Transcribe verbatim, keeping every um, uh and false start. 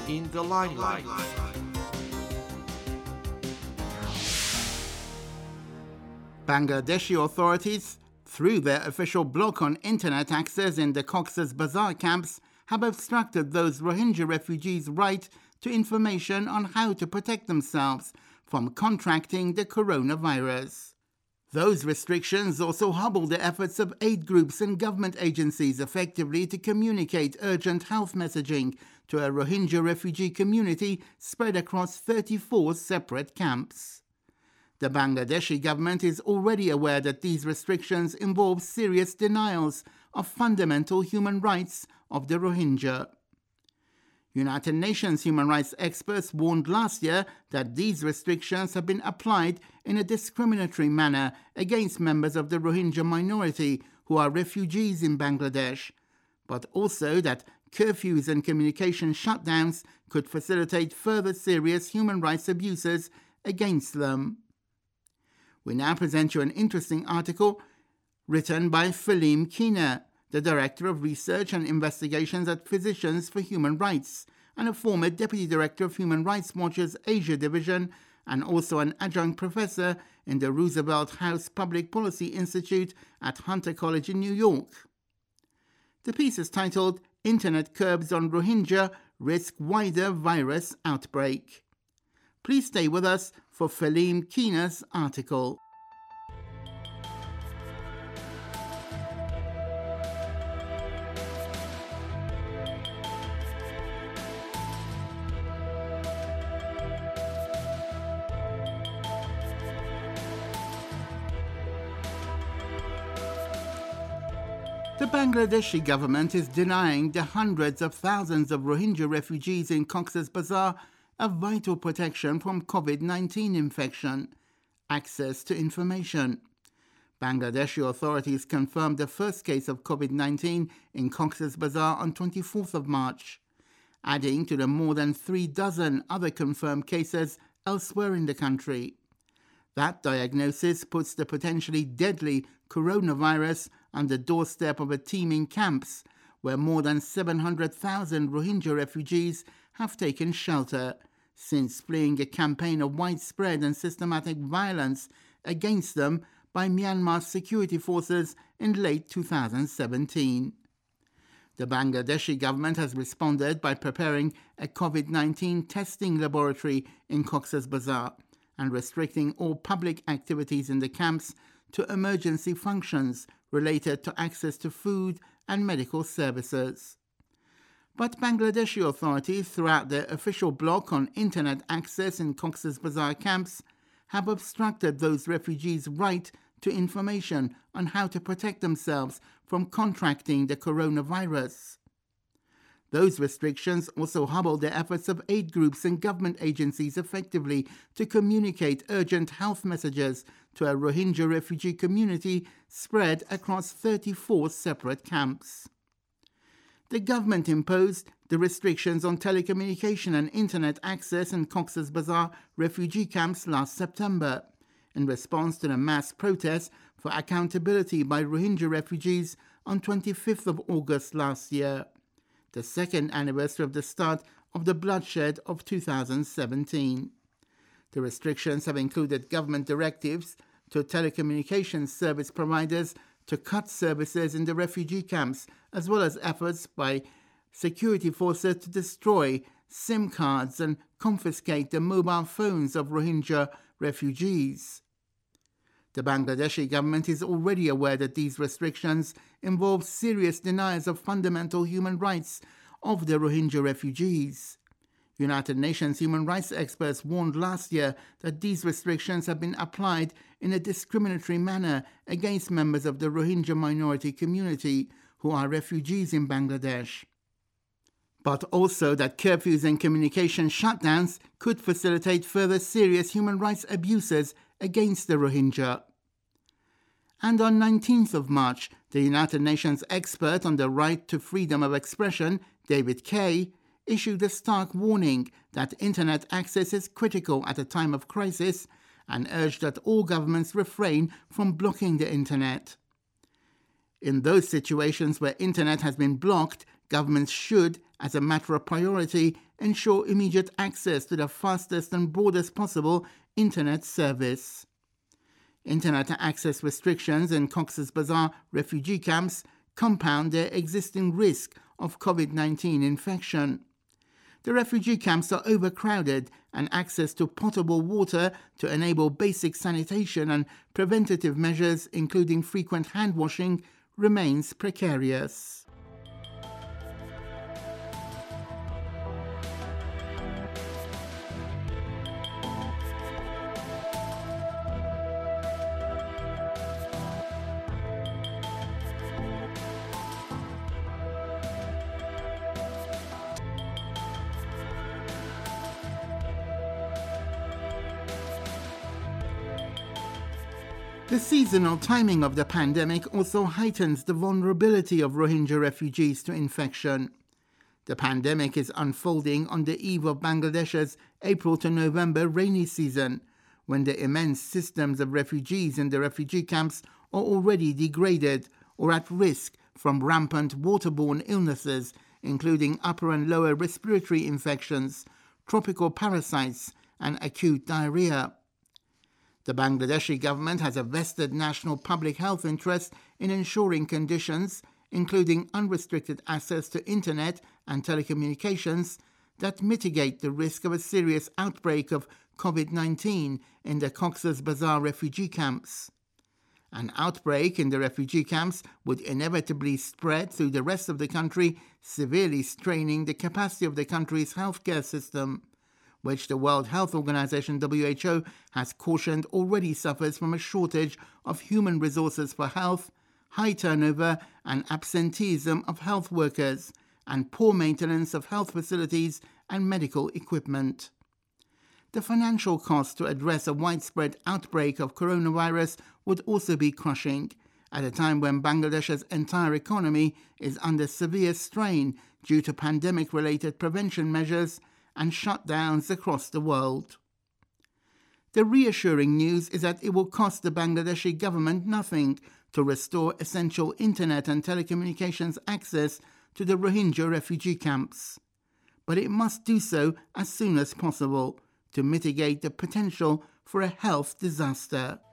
in the limelight. Bangladeshi authorities, through their official block on internet access in the Cox's Bazar camps, have obstructed those Rohingya refugees' right to information on how to protect themselves from contracting the coronavirus. Those restrictions also hobble the efforts of aid groups and government agencies effectively to communicate urgent health messaging to a Rohingya refugee community spread across thirty-four separate camps. The Bangladeshi government is already aware that these restrictions involve serious denials of fundamental human rights of the Rohingya. United Nations human rights experts warned last year that these restrictions have been applied in a discriminatory manner against members of the Rohingya minority who are refugees in Bangladesh, but also that curfews and communication shutdowns could facilitate further serious human rights abuses against them. We now present you an interesting article written by Faleem Kina, the Director of Research and Investigations at Physicians for Human Rights, and a former Deputy Director of Human Rights Watch's Asia Division, and also an adjunct professor in the Roosevelt House Public Policy Institute at Hunter College in New York. The piece is titled, Internet Curbs on Rohingya Risk Wider Virus Outbreak. Please stay with us for Faleem Kina's article. The Bangladeshi government is denying the hundreds of thousands of Rohingya refugees in Cox's Bazar a vital protection from COVID nineteen infection, access to information. Bangladeshi authorities confirmed the first case of COVID nineteen in Cox's Bazar on twenty-fourth of March, adding to the more than three dozen other confirmed cases elsewhere in the country. That diagnosis puts the potentially deadly coronavirus on the doorstep of a teeming camps where more than seven hundred thousand Rohingya refugees have taken shelter since fleeing a campaign of widespread and systematic violence against them by Myanmar's security forces in late two thousand seventeen. The Bangladeshi government has responded by preparing a COVID nineteen testing laboratory in Cox's Bazar and restricting all public activities in the camps to emergency functions related to access to food and medical services. But Bangladeshi authorities, throughout their official block on internet access in Cox's Bazar camps, have obstructed those refugees' right to information on how to protect themselves from contracting the coronavirus. Those restrictions also hobble the efforts of aid groups and government agencies effectively to communicate urgent health messages to a Rohingya refugee community spread across thirty-four separate camps. The government imposed the restrictions on telecommunication and internet access in Cox's Bazar refugee camps last September, in response to the mass protests for accountability by Rohingya refugees on twenty-fifth of August last year, the second anniversary of the start of the bloodshed of two thousand seventeen. The restrictions have included government directives to telecommunications service providers to cut services in the refugee camps, as well as efforts by security forces to destroy SIM cards and confiscate the mobile phones of Rohingya refugees. The Bangladeshi government is already aware that these restrictions involve serious denials of fundamental human rights of the Rohingya refugees. United Nations human rights experts warned last year that these restrictions have been applied in a discriminatory manner against members of the Rohingya minority community who are refugees in Bangladesh, but also that curfews and communication shutdowns could facilitate further serious human rights abuses against the Rohingya. And on nineteenth of March, the United Nations expert on the right to freedom of expression, David Kaye, issued a stark warning that internet access is critical at a time of crisis and urged that all governments refrain from blocking the internet. In those situations where internet has been blocked, governments should as a matter of priority, ensure immediate access to the fastest and broadest possible internet service. Internet access restrictions in Cox's Bazar refugee camps compound their existing risk of COVID nineteen infection. The refugee camps are overcrowded, and access to potable water to enable basic sanitation and preventative measures, including frequent hand washing, remains precarious. The seasonal timing of the pandemic also heightens the vulnerability of Rohingya refugees to infection. The pandemic is unfolding on the eve of Bangladesh's April to November rainy season, when the immense systems of refugees in the refugee camps are already degraded or at risk from rampant waterborne illnesses, including upper and lower respiratory infections, tropical parasites, and acute diarrhea. The Bangladeshi government has a vested national public health interest in ensuring conditions, including unrestricted access to internet and telecommunications, that mitigate the risk of a serious outbreak of COVID nineteen in the Cox's Bazar refugee camps. An outbreak in the refugee camps would inevitably spread through the rest of the country, severely straining the capacity of the country's healthcare system, which the World Health Organization W H O has cautioned already suffers from a shortage of human resources for health, high turnover and absenteeism of health workers, and poor maintenance of health facilities and medical equipment. The financial cost to address a widespread outbreak of coronavirus would also be crushing, at a time when Bangladesh's entire economy is under severe strain due to pandemic-related prevention measures and shutdowns across the world. The reassuring news is that it will cost the Bangladeshi government nothing to restore essential internet and telecommunications access to the Rohingya refugee camps. But it must do so as soon as possible to mitigate the potential for a health disaster.